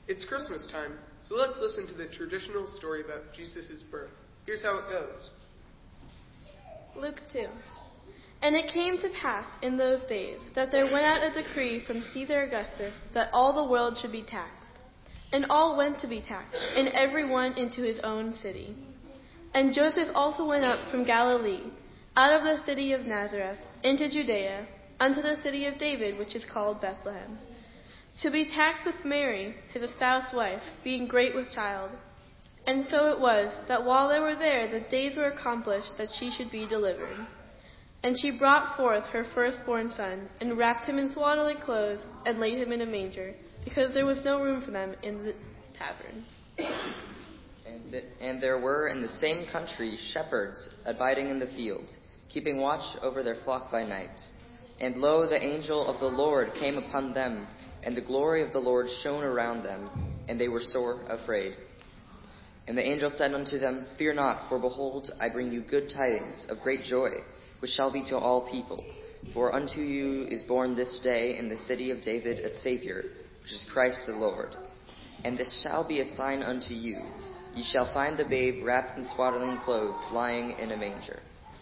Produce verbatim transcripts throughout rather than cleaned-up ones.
It's Christmas time, so let's listen to the traditional story about Jesus' birth. Here's how it goes. Luke two. And it came to pass in those days that there went out a decree from Caesar Augustus that all the world should be taxed. And all went to be taxed, and every one into his own city. And Joseph also went up from Galilee, out of the city of Nazareth, into Judea, unto the city of David, which is called Bethlehem, to be taxed with Mary, his espoused wife, being great with child. And so it was, that while they were there, the days were accomplished that she should be delivered. And she brought forth her firstborn son, and wrapped him in swaddling clothes, and laid him in a manger, because there was no room for them in the tavern. And, th- and there were in the same country shepherds abiding in the field, keeping watch over their flock by night. And lo, the angel of the Lord came upon them, and the glory of the Lord shone around them, and they were sore afraid. And the angel said unto them, Fear not, for behold, I bring you good tidings of great joy, which shall be to all people. For unto you is born this day in the city of David a Savior, which is Christ the Lord. And this shall be a sign unto you. Ye shall find the babe wrapped in swaddling clothes, lying in a manger.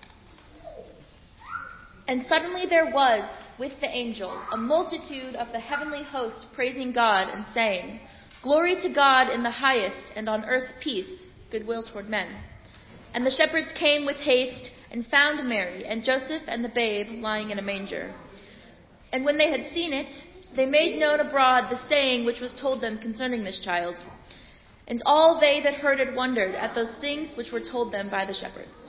And suddenly there was, with the angel, a multitude of the heavenly host praising God and saying, Glory to God in the highest, and on earth peace, goodwill toward men. And the shepherds came with haste, and found Mary and Joseph and the babe lying in a manger. And when they had seen it, they made known abroad the saying which was told them concerning this child. And all they that heard it wondered at those things which were told them by the shepherds.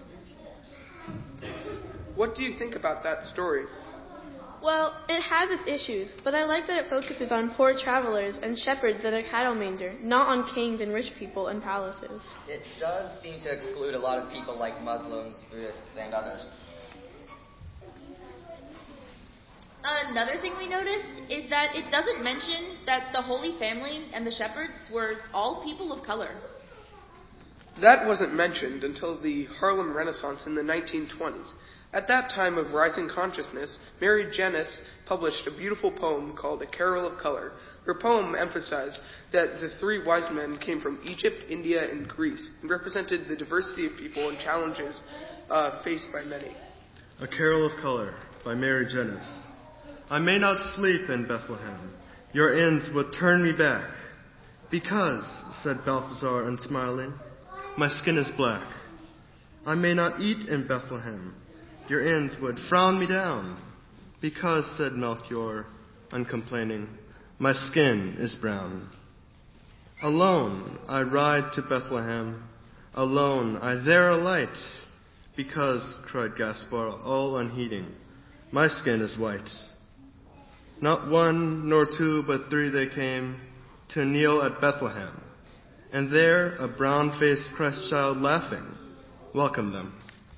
What do you think about that story? Well, it has its issues, but I like that it focuses on poor travelers and shepherds in a cattle manger, not on kings and rich people and palaces. It does seem to exclude a lot of people like Muslims, Buddhists, and others. Another thing we noticed is that it doesn't mention that the Holy Family and the shepherds were all people of color. That wasn't mentioned until the Harlem Renaissance in the nineteen twenties. At that time of rising consciousness, Mary Jenness published a beautiful poem called A Carol of Color. Her poem emphasized that the three wise men came from Egypt, India, and Greece, and represented the diversity of people and challenges uh, faced by many. A Carol of Color by Mary Jenness. I may not sleep in Bethlehem. Your inns would turn me back. Because, said Balthazar unsmiling, my skin is black. I may not eat in Bethlehem. Your inns would frown me down. Because, said Melchior, uncomplaining, my skin is brown. Alone I ride to Bethlehem. Alone I there alight. Because, cried Gaspar, all unheeding, my skin is white. Not one nor two, but three they came to kneel at Bethlehem. And there a brown-faced Christ child laughing welcomed them.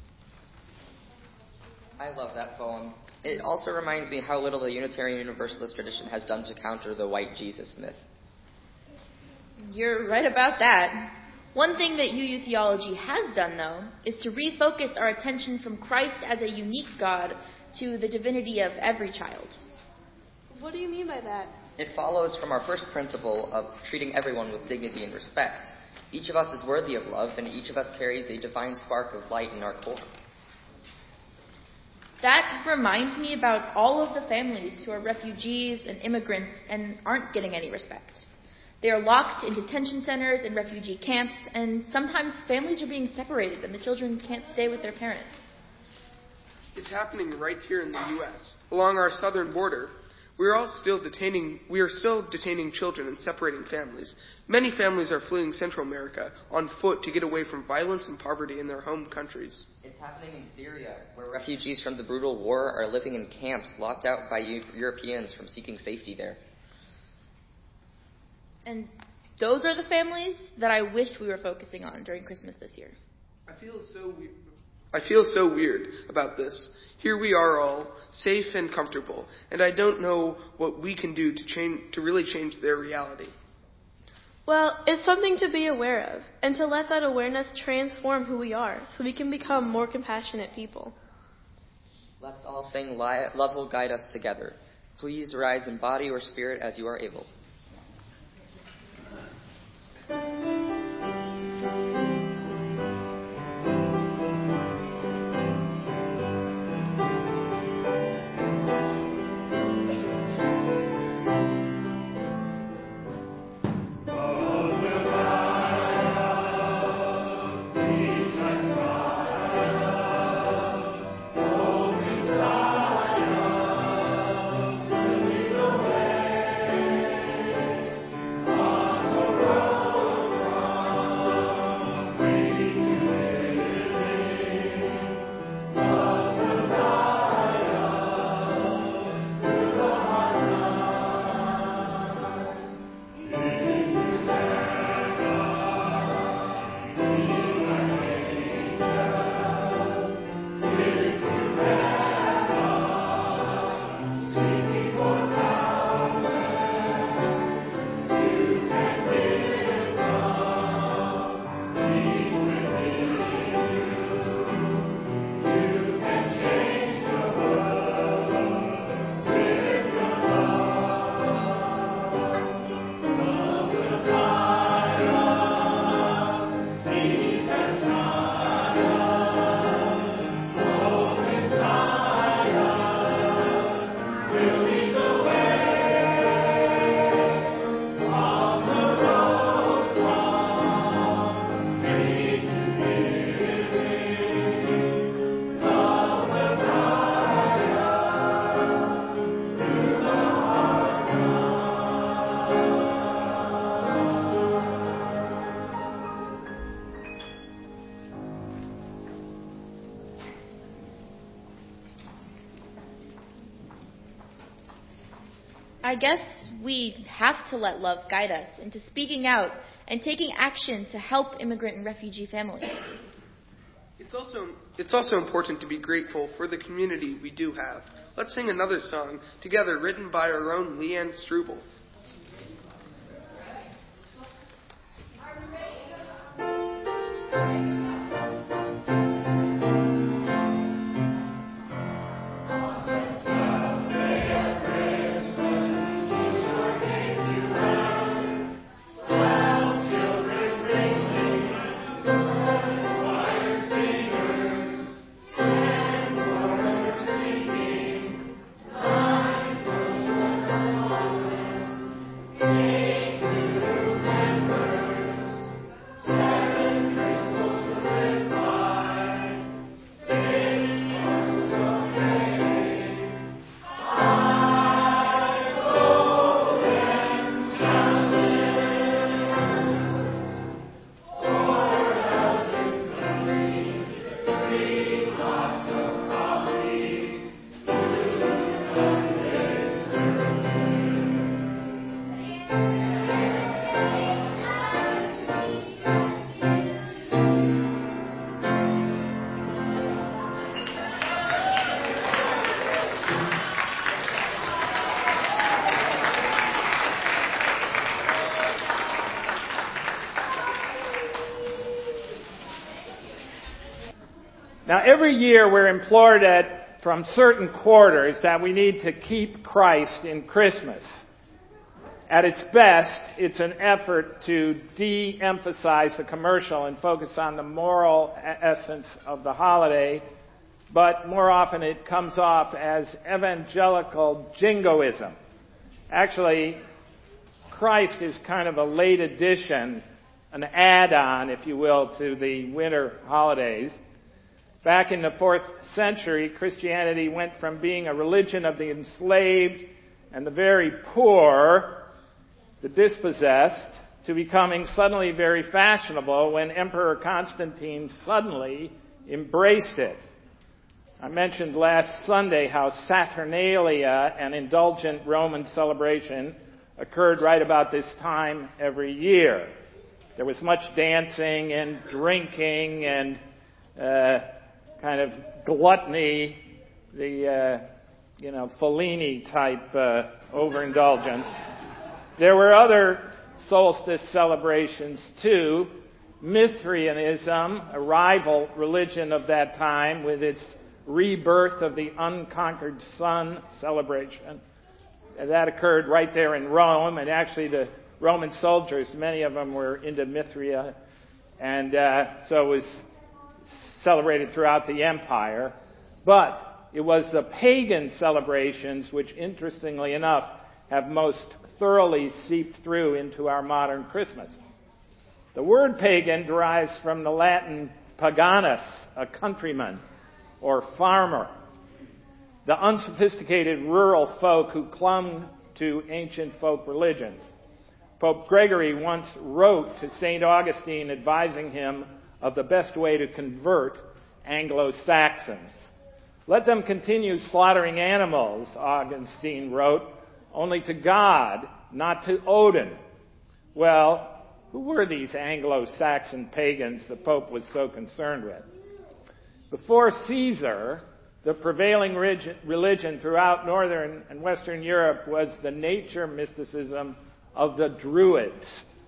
I love that poem. It also reminds me how little the Unitarian Universalist tradition has done to counter the white Jesus myth. You're right about that. One thing that U U theology has done, though, is to refocus our attention from Christ as a unique God to the divinity of every child. What do you mean by that? It follows from our first principle of treating everyone with dignity and respect. Each of us is worthy of love, and each of us carries a divine spark of light in our core. That reminds me about all of the families who are refugees and immigrants and aren't getting any respect. They are locked in detention centers and refugee camps, and sometimes families are being separated and the children can't stay with their parents. It's happening right here in the U S Along our southern border, we are all still detaining we are still detaining children and separating families. Many families are fleeing Central America on foot to get away from violence and poverty in their home countries. It's happening in Syria, where refugees from the brutal war are living in camps locked out by U- Europeans from seeking safety there. And those are the families that I wished we were focusing on during Christmas this year. I feel so we- I feel so weird about this. Here we are all, safe and comfortable, and I don't know what we can do to change, to really change their reality. Well, it's something to be aware of, and to let that awareness transform who we are, so we can become more compassionate people. Let's all sing Love Will Guide Us together. Please rise in body or spirit as you are able. I guess we have to let love guide us into speaking out and taking action to help immigrant and refugee families. It's also, it's also important to be grateful for the community we do have. Let's sing another song together, written by our own Leanne Struble. Now, every year we're implored at, from certain quarters that we need to keep Christ in Christmas. At its best, it's an effort to de-emphasize the commercial and focus on the moral essence of the holiday, but more often it comes off as evangelical jingoism. Actually, Christ is kind of a late addition, an add-on, if you will, to the winter holidays. Back in the fourth century, Christianity went from being a religion of the enslaved and the very poor, the dispossessed, to becoming suddenly very fashionable when Emperor Constantine suddenly embraced it. I mentioned last Sunday how Saturnalia, an indulgent Roman celebration, occurred right about this time every year. There was much dancing and drinking and uh, kind of gluttony, the, uh, you know, Fellini type uh, overindulgence. There were other solstice celebrations too. Mithraism, a rival religion of that time with its rebirth of the unconquered sun celebration. That occurred right there in Rome, and actually the Roman soldiers, many of them were into Mithra, and uh, so it was celebrated throughout the empire. But it was the pagan celebrations which, interestingly enough, have most thoroughly seeped through into our modern Christmas. The word pagan derives from the Latin paganus, a countryman or farmer, the unsophisticated rural folk who clung to ancient folk religions. Pope Gregory once wrote to Saint Augustine advising him of the best way to convert Anglo-Saxons. Let them continue slaughtering animals, Augustine wrote, only to God, not to Odin. Well, who were these Anglo-Saxon pagans the Pope was so concerned with? Before Caesar, the prevailing religion throughout northern and western Europe was the nature mysticism of the Druids.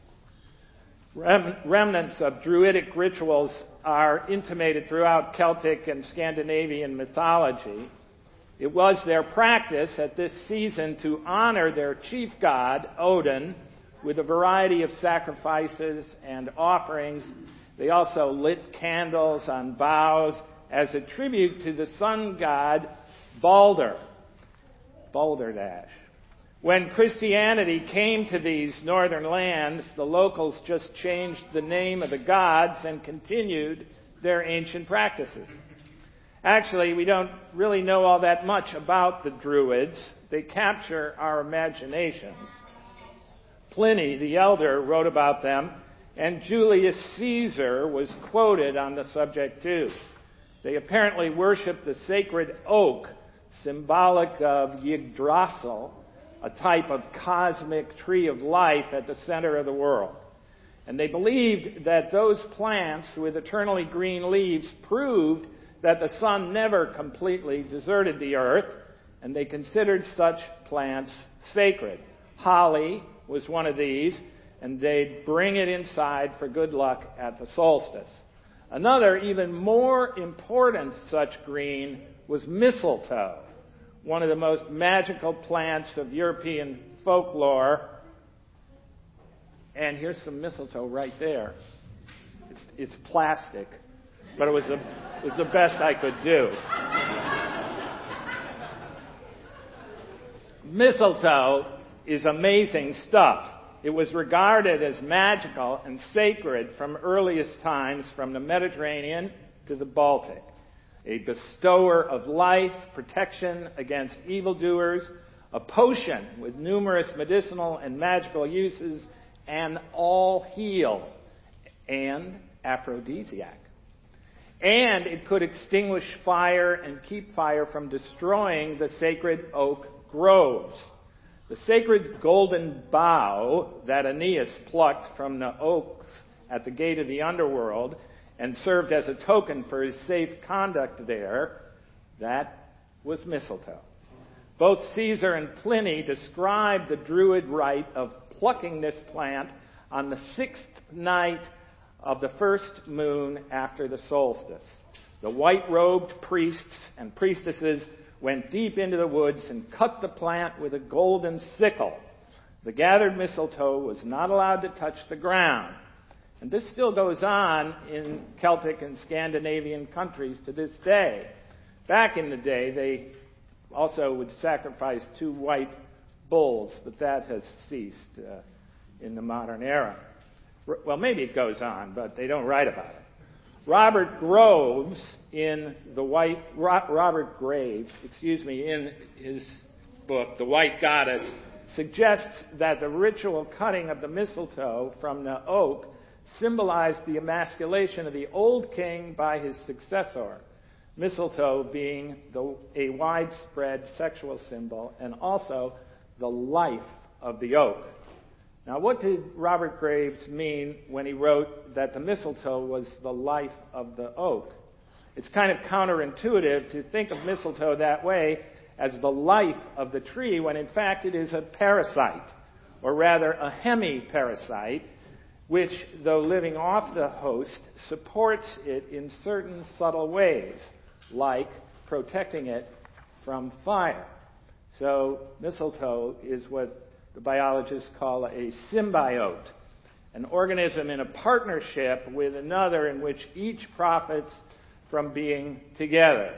Rem- remnants of Druidic rituals are intimated throughout Celtic and Scandinavian mythology. It was their practice at this season to honor their chief god, Odin, with a variety of sacrifices and offerings. They also lit candles on boughs as a tribute to the sun god, Balder. Balderdash. When Christianity came to these northern lands, the locals just changed the name of the gods and continued their ancient practices. Actually, we don't really know all that much about the Druids. They capture our imaginations. Pliny the Elder wrote about them, and Julius Caesar was quoted on the subject too. They apparently worshipped the sacred oak, symbolic of Yggdrasil, a type of cosmic tree of life at the center of the world. And they believed that those plants with eternally green leaves proved that the sun never completely deserted the earth, and they considered such plants sacred. Holly was one of these, and they'd bring it inside for good luck at the solstice. Another, even more important such green was mistletoe, one of the most magical plants of European folklore. And here's some mistletoe right there. It's, it's plastic, but it was, a, it was the best I could do. Mistletoe is amazing stuff. It was regarded as magical and sacred from earliest times, from the Mediterranean to the Baltic. A bestower of life, protection against evildoers, a potion with numerous medicinal and magical uses, and all heal, and aphrodisiac. And it could extinguish fire and keep fire from destroying the sacred oak groves. The sacred golden bough that Aeneas plucked from the oaks at the gate of the underworld and served as a token for his safe conduct there, that was mistletoe. Both Caesar and Pliny describe the Druid rite of plucking this plant on the sixth night of the first moon after the solstice. The white-robed priests and priestesses went deep into the woods and cut the plant with a golden sickle. The gathered mistletoe was not allowed to touch the ground. And this still goes on in Celtic and Scandinavian countries to this day. Back in the day, they also would sacrifice two white bulls, but that has ceased uh, in the modern era. Well, maybe it goes on, but they don't write about it. Robert Groves in the White Robert Graves, excuse me, in his book The White Goddess, suggests that the ritual cutting of the mistletoe from the oak symbolized the emasculation of the old king by his successor, mistletoe being the, a widespread sexual symbol and also the life of the oak. Now, what did Robert Graves mean when he wrote that the mistletoe was the life of the oak? It's kind of counterintuitive to think of mistletoe that way as the life of the tree, when in fact it is a parasite, or rather a hemiparasite, which, though living off the host, supports it in certain subtle ways, like protecting it from fire. So mistletoe is what the biologists call a symbiote, an organism in a partnership with another in which each profits from being together.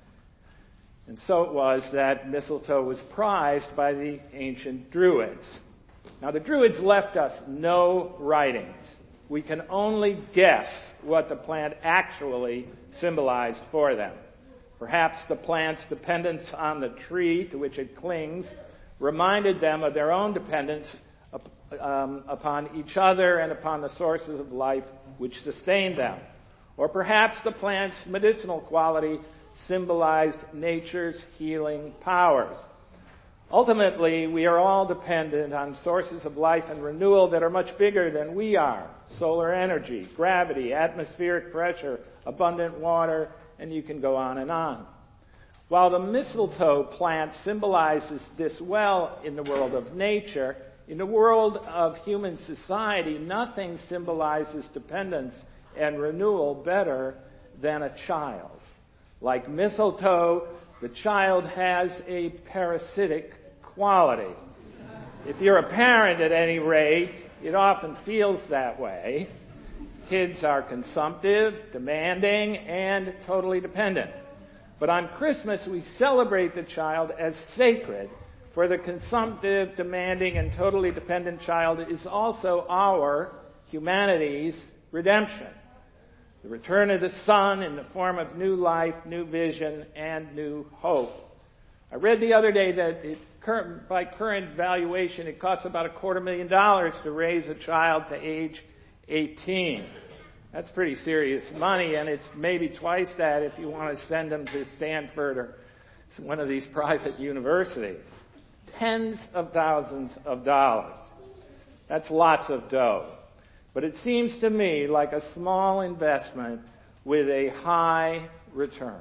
And so it was that mistletoe was prized by the ancient Druids. Now, the Druids left us no writings. We can only guess what the plant actually symbolized for them. Perhaps the plant's dependence on the tree to which it clings reminded them of their own dependence um, upon each other and upon the sources of life which sustained them. Or perhaps the plant's medicinal quality symbolized nature's healing powers. Ultimately, we are all dependent on sources of life and renewal that are much bigger than we are. Solar energy, gravity, atmospheric pressure, abundant water, and you can go on and on. While the mistletoe plant symbolizes this well in the world of nature, in the world of human society, nothing symbolizes dependence and renewal better than a child. Like mistletoe, the child has a parasitic quality. If you're a parent, at any rate, it often feels that way. Kids are consumptive, demanding, and totally dependent. But on Christmas, we celebrate the child as sacred, for the consumptive, demanding, and totally dependent child is also our, humanity's, redemption. The return of the Son in the form of new life, new vision, and new hope. I read the other day that it, by current valuation, it costs about a quarter million dollars to raise a child to age eighteen. That's pretty serious money, and it's maybe twice that if you want to send them to Stanford or one of these private universities. tens of thousands of dollars. That's lots of dough. But it seems to me like a small investment with a high return.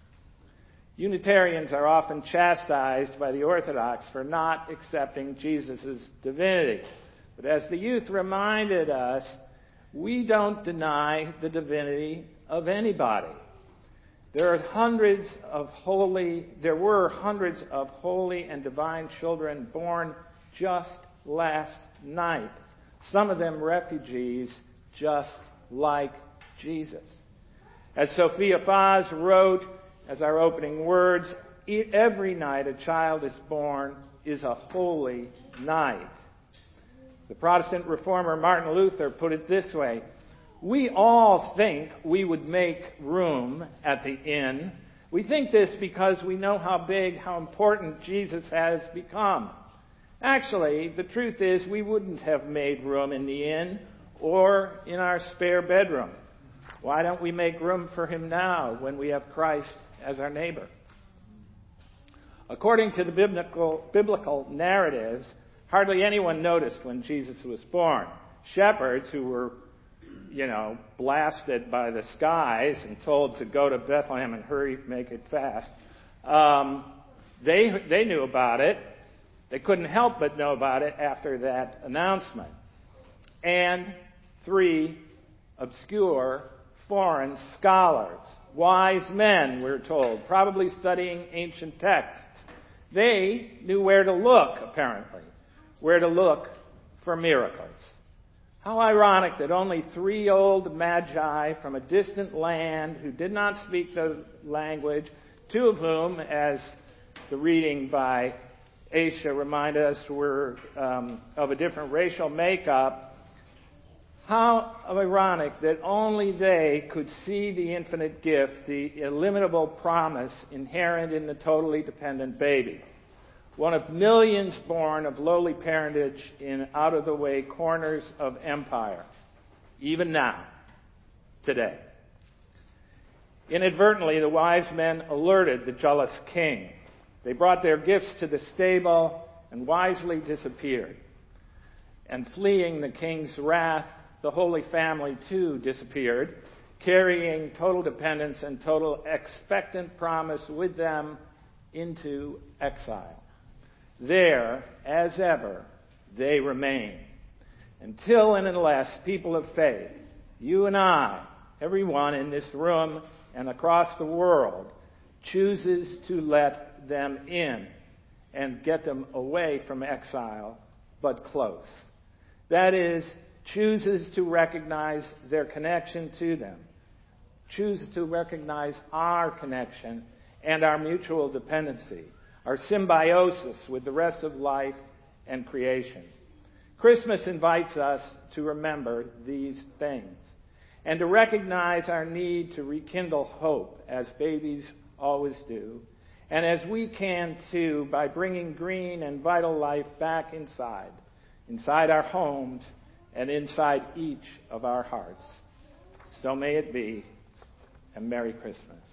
Unitarians are often chastised by the Orthodox for not accepting Jesus' divinity. But as the youth reminded us, we don't deny the divinity of anybody. There are hundreds of holy, there were hundreds of holy and divine children born just last night. Some of them refugees, just like Jesus. As Sophia Faz wrote as our opening words, every night a child is born is a holy night. The Protestant reformer Martin Luther put it this way: we all think we would make room at the inn. We think this because we know how big, how important Jesus has become. Actually, the truth is we wouldn't have made room in the inn or in our spare bedroom. Why don't we make room for him now when we have Christ as our neighbor? According to the biblical, biblical narratives, hardly anyone noticed when Jesus was born. Shepherds who were, you know, blasted by the skies and told to go to Bethlehem and hurry, make it fast, um, they they knew about it. They couldn't help but know about it after that announcement. And three obscure foreign scholars, wise men, we're told, probably studying ancient texts. They knew where to look, apparently, where to look for miracles. How ironic that only three old magi from a distant land who did not speak the language, two of whom, as the reading by Aisha reminded us, were um, of a different racial makeup. How ironic that only they could see the infinite gift, the illimitable promise inherent in the totally dependent baby. One of millions born of lowly parentage in out-of-the-way corners of empire, even now, today. Inadvertently, the wise men alerted the jealous king. They brought their gifts to the stable and wisely disappeared. And fleeing the king's wrath, the Holy Family too disappeared, carrying total dependence and total expectant promise with them into exile. There, as ever, they remain, until and unless people of faith, you and I, everyone in this room and across the world, chooses to let them in and get them away from exile, but close. That is, chooses to recognize their connection to them, chooses to recognize our connection and our mutual dependency, our symbiosis with the rest of life and creation. Christmas invites us to remember these things and to recognize our need to rekindle hope, as babies always do, and as we can too by bringing green and vital life back inside, inside our homes and inside each of our hearts. So may it be, and Merry Christmas.